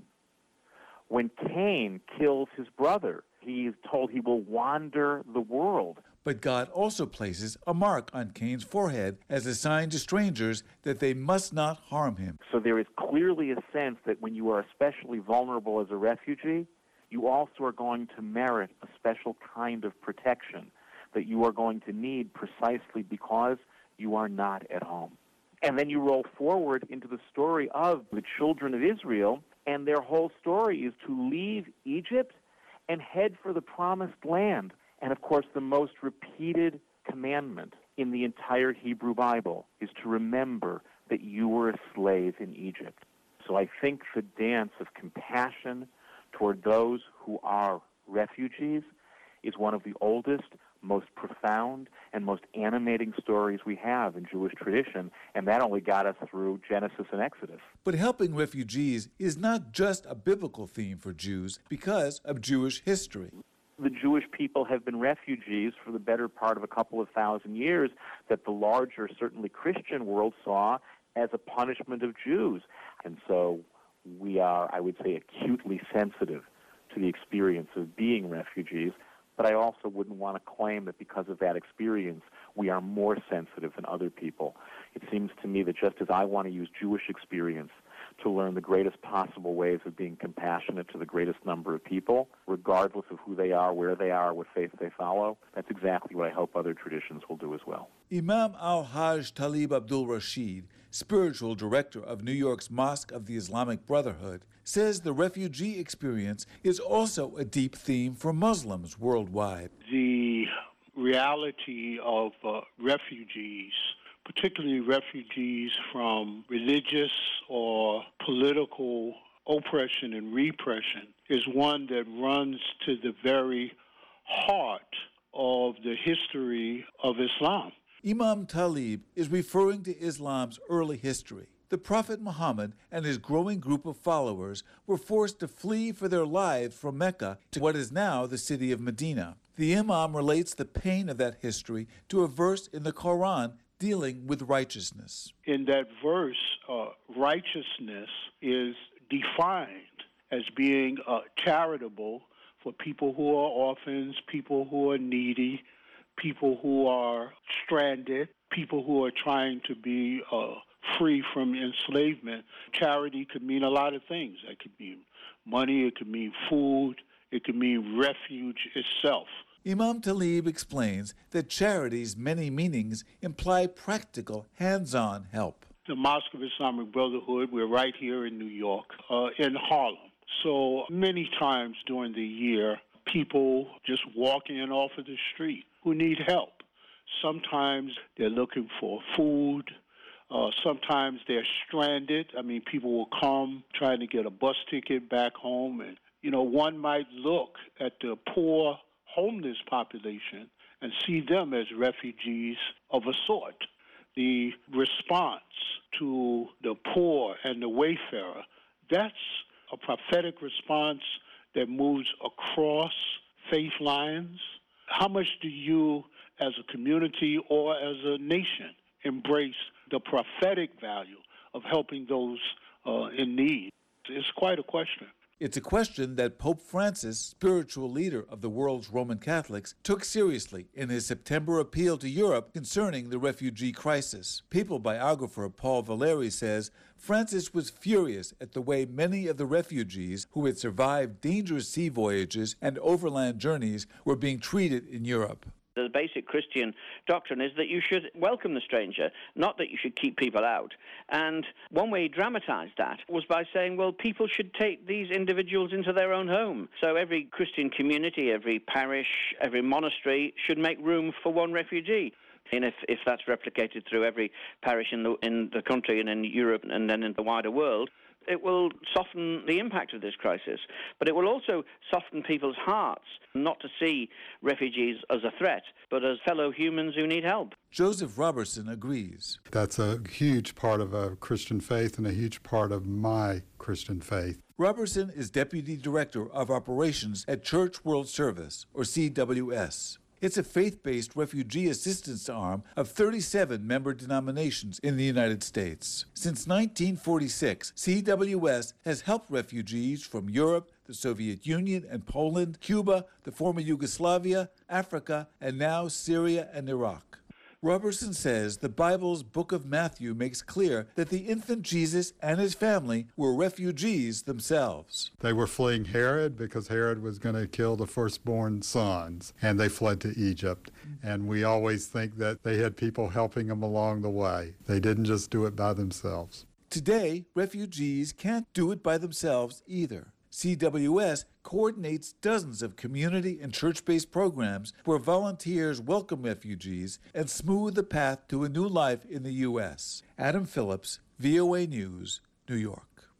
When Cain kills his brother, he is told he will wander the world. But God also places a mark on Cain's forehead as a sign to strangers that they must not harm him. So there is clearly a sense that when you are especially vulnerable as a refugee, you also are going to merit a special kind of protection that you are going to need precisely because you are not at home. And then you roll forward into the story of the children of Israel, and their whole story is to leave Egypt and head for the promised land. And of course, the most repeated commandment in the entire Hebrew Bible is to remember that you were a slave in Egypt. So I think the dance of compassion toward those who are refugees is one of the oldest, most profound, and most animating stories we have in Jewish tradition, and that only got us through Genesis and Exodus. But helping refugees is not just a biblical theme for Jews because of Jewish history. The Jewish people have been refugees for the better part of a couple of thousand years that the larger, certainly Christian world saw as a punishment of Jews. And so we are, I would say, acutely sensitive to the experience of being refugees. But I also wouldn't want to claim that because of that experience, we are more sensitive than other people. It seems to me that just as I want to use Jewish experience to learn the greatest possible ways of being compassionate to the greatest number of people, regardless of who they are, where they are, what faith they follow, that's exactly what I hope other traditions will do as well. Imam al-Hajj Talib Abdul Rashid, spiritual director of New York's Mosque of the Islamic Brotherhood, says the refugee experience is also a deep theme for Muslims worldwide. The reality of refugees, particularly refugees from religious or political oppression and repression, is one that runs to the very heart of the history of Islam. Imam Talib is referring to Islam's early history. The Prophet Muhammad and his growing group of followers were forced to flee for their lives from Mecca to what is now the city of Medina. The Imam relates the pain of that history to a verse in the Quran dealing with righteousness. In that verse, righteousness is defined as being charitable for people who are orphans, people who are needy, people who are stranded, people who are trying to be free from enslavement. Charity could mean a lot of things. It could mean money, it could mean food, it could mean refuge itself. Imam Talib explains that charity's many meanings imply practical, hands-on help. The Mosque of Islamic Brotherhood, we're right here in New York, in Harlem. So many times during the year, people just walk in off of the street who need help. Sometimes they're looking for food. Sometimes they're stranded. I mean, people will come trying to get a bus ticket back home. And, you know, one might look at the poor homeless population and see them as refugees of a sort. The response to the poor and the wayfarer, that's a prophetic response that moves across faith lines. How much do you, as a community or as a nation, embrace the prophetic value of helping those in need? It's quite a question. It's a question that Pope Francis, spiritual leader of the world's Roman Catholics, took seriously in his September appeal to Europe concerning the refugee crisis. Papal biographer Paul Valéry says Francis was furious at the way many of the refugees who had survived dangerous sea voyages and overland journeys were being treated in Europe. The basic Christian doctrine is that you should welcome the stranger, not that you should keep people out. And one way he dramatized that was by saying, well, people should take these individuals into their own home. So every Christian community, every parish, every monastery should make room for one refugee. And if that's replicated through every parish in the country and in Europe and then in the wider world, it will soften the impact of this crisis. But it will also soften people's hearts not to see refugees as a threat, but as fellow humans who need help. Joseph Robertson agrees. That's a huge part of a Christian faith and a huge part of my Christian faith. Robertson is Deputy Director of Operations at Church World Service, or CWS. It's a faith-based refugee assistance arm of 37 member denominations in the United States. Since 1946, CWS has helped refugees from Europe, the Soviet Union and Poland, Cuba, the former Yugoslavia, Africa, and now Syria and Iraq. Robertson says the Bible's Book of Matthew makes clear that the infant Jesus and his family were refugees themselves. They were fleeing Herod because Herod was going to kill the firstborn sons, and they fled to Egypt. And we always think that they had people helping them along the way. They didn't just do it by themselves. Today, refugees can't do it by themselves either. CWS coordinates dozens of community and church-based programs where volunteers welcome refugees and smooth the path to a new life in the U.S. Adam Phillips, VOA News, New York.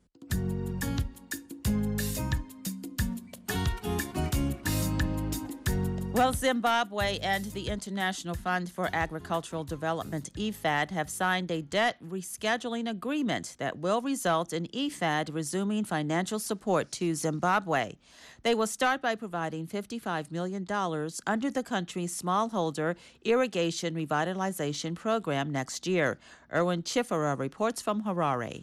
Well, Zimbabwe and the International Fund for Agricultural Development, IFAD, have signed a debt rescheduling agreement that will result in IFAD resuming financial support to Zimbabwe. They will start by providing $55 million under the country's smallholder irrigation revitalization program next year. Erwin Chifera reports from Harare.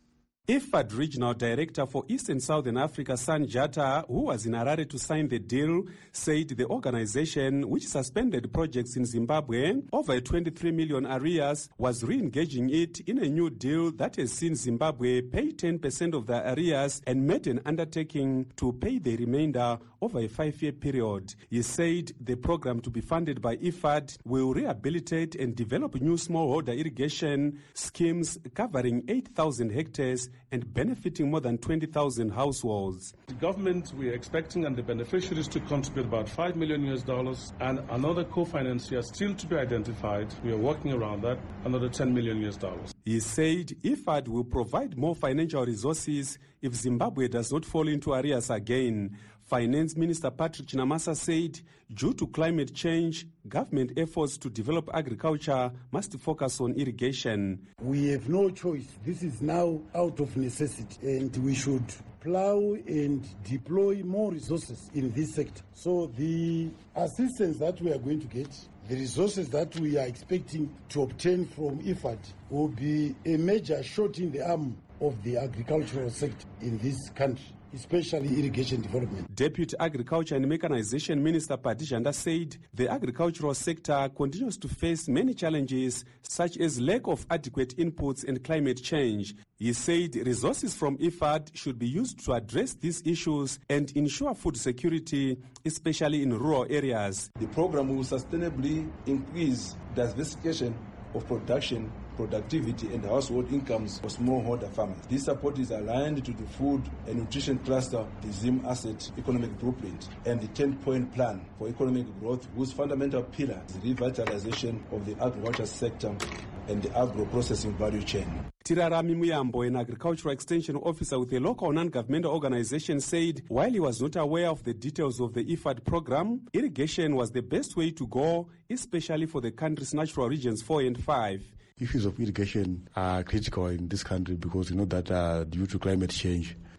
IFAD Regional Director for East and Southern Africa, Sanjata, who was in Harare to sign the deal, said the organization, which suspended projects in Zimbabwe over a 23 million arrears, was re-engaging it in a new deal that has seen Zimbabwe pay 10% of the arrears and made an undertaking to pay the remainder over a 5-year period. He said the program to be funded by IFAD will rehabilitate and develop new smallholder irrigation schemes covering 8,000 hectares and benefiting more than 20,000 households. The government, we are expecting, and the beneficiaries to contribute about $5 million and another co-financier still to be identified. We are working around that, another $10 million. He said IFAD will provide more financial resources if Zimbabwe does not fall into arrears again. Finance Minister Patrick Chinamasa said, due to climate change, government efforts to develop agriculture must focus on irrigation. We have no choice. This is now out of necessity, and we should plow and deploy more resources in this sector. So the assistance that we are going to get, the resources that we are expecting to obtain from IFAD will be a major shot in the arm of the agricultural sector in this country, especially irrigation development. Deputy Agriculture and Mechanization Minister Padijanda said the agricultural sector continues to face many challenges such as lack of adequate inputs and climate change. He said resources from IFAD should be used to address these issues and ensure food security, especially in rural areas. The program will sustainably increase diversification of production, productivity and household incomes for smallholder farmers. This support is aligned to the Food and Nutrition Cluster, the ZIM Asset Economic Blueprint, and the 10-point plan for economic growth, whose fundamental pillar is the revitalization of the agriculture sector and the agro-processing value chain. Tirarami Muyambo, an agricultural extension officer with a local non-governmental organization, said while he was not aware of the details of the IFAD program, irrigation was the best way to go, especially for the country's natural regions 4 and 5. Issues of irrigation are critical in this country because you know that due to climate change,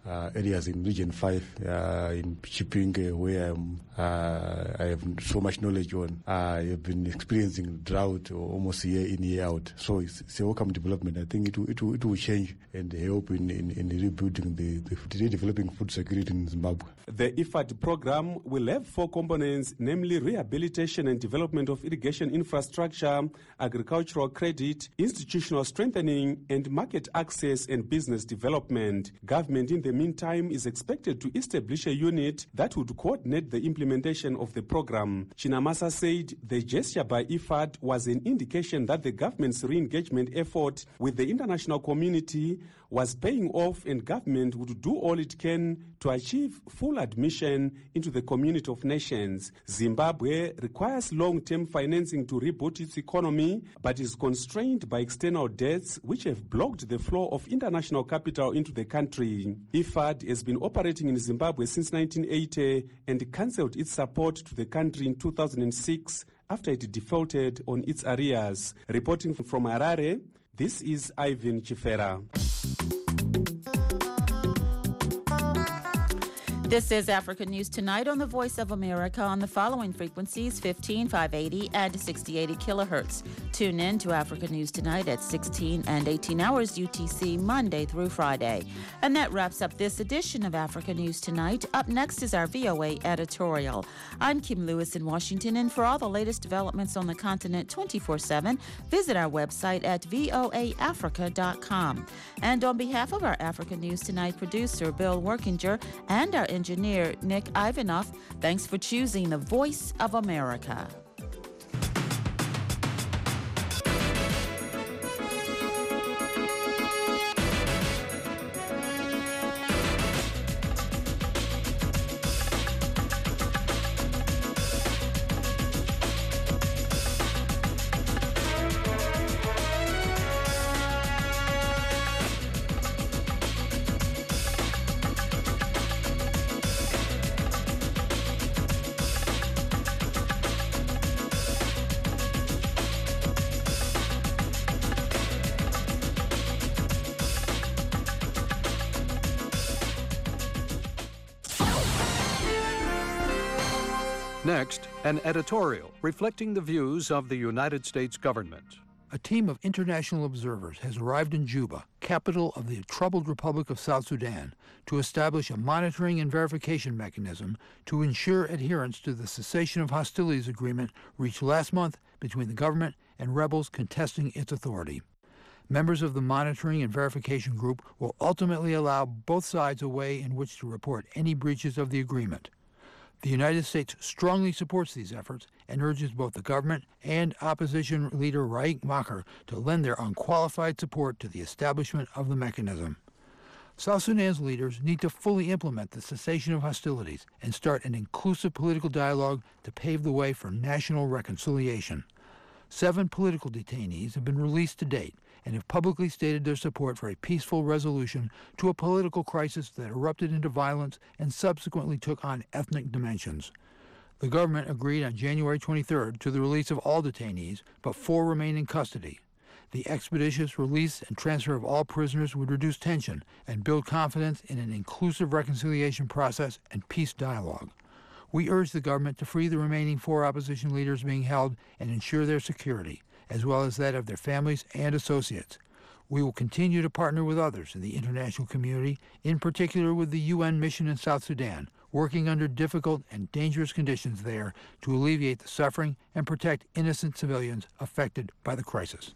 areas in Region 5, in Chipinge, where I have so much knowledge on. I have been experiencing drought almost year in, year out. So it's a welcome development. I think it will change and help in rebuilding the redeveloping food security in Zimbabwe. The IFAD program will have 4 components, namely rehabilitation and development of irrigation infrastructure, agricultural credit, institutional strengthening, and market access and business development. Government, in the meantime, is expected to establish a unit that would coordinate the implementation of the program. Chinamasa said the gesture by IFAD was an indication that the government's re-engagement effort with the international community was paying off, and government would do all it can to achieve full admission into the community of nations. Zimbabwe requires long-term financing to reboot its economy, but is constrained by external debts which have blocked the flow of international capital into the country. IFAD has been operating in Zimbabwe since 1980 and cancelled its support to the country in 2006 after it defaulted on its arrears. Reporting from Harare, this is Ivan Chifera. This is Africa News Tonight on the Voice of America on the following frequencies: 15,580 and 6080 kilohertz. Tune in to Africa News Tonight at 16 and 18 hours UTC Monday through Friday. And that wraps up this edition of Africa News Tonight. Up next is our VOA editorial. I'm Kim Lewis in Washington, and for all the latest developments on the continent 24/7, visit our website at voaafrica.com. And on behalf of our Africa News Tonight producer, Bill Workinger, and our engineer, Nick Ivanoff, thanks for choosing the Voice of America. Next, an editorial reflecting the views of the United States government. A team of international observers has arrived in Juba, capital of the troubled Republic of South Sudan, to establish a monitoring and verification mechanism to ensure adherence to the cessation of hostilities agreement reached last month between the government and rebels contesting its authority. Members of the monitoring and verification group will ultimately allow both sides a way in which to report any breaches of the agreement. The United States strongly supports these efforts and urges both the government and opposition leader Riek Machar to lend their unqualified support to the establishment of the mechanism. South Sudan's leaders need to fully implement the cessation of hostilities and start an inclusive political dialogue to pave the way for national reconciliation. 7 political detainees have been released to date and have publicly stated their support for a peaceful resolution to a political crisis that erupted into violence and subsequently took on ethnic dimensions. The government agreed on January 23rd to the release of all detainees, but 4 remain in custody. The expeditious release and transfer of all prisoners would reduce tension and build confidence in an inclusive reconciliation process and peace dialogue. We urge the government to free the remaining 4 opposition leaders being held and ensure their security, as well as that of their families and associates. We will continue to partner with others in the international community, in particular with the UN mission in South Sudan, working under difficult and dangerous conditions there to alleviate the suffering and protect innocent civilians affected by the crisis.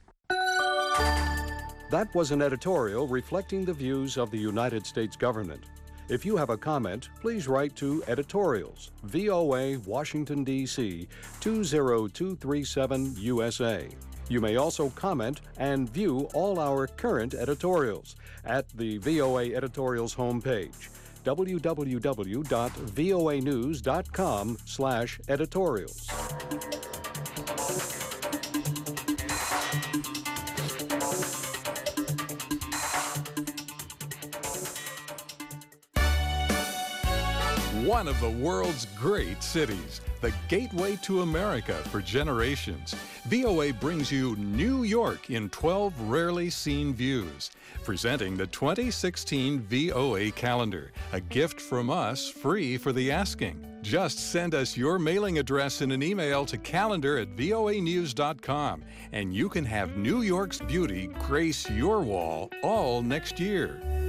That was an editorial reflecting the views of the United States government. If you have a comment, please write to Editorials, VOA, Washington, D.C., 20237 USA. You may also comment and view all our current editorials at the VOA Editorials homepage, www.voanews.com/editorials. one of the world's great cities, the gateway to America for generations. VOA brings you New York in 12 rarely seen views. Presenting the 2016 VOA calendar, a gift from us free for the asking. Just send us your mailing address in an email to calendar@voanews.com, and you can have New York's beauty grace your wall all next year.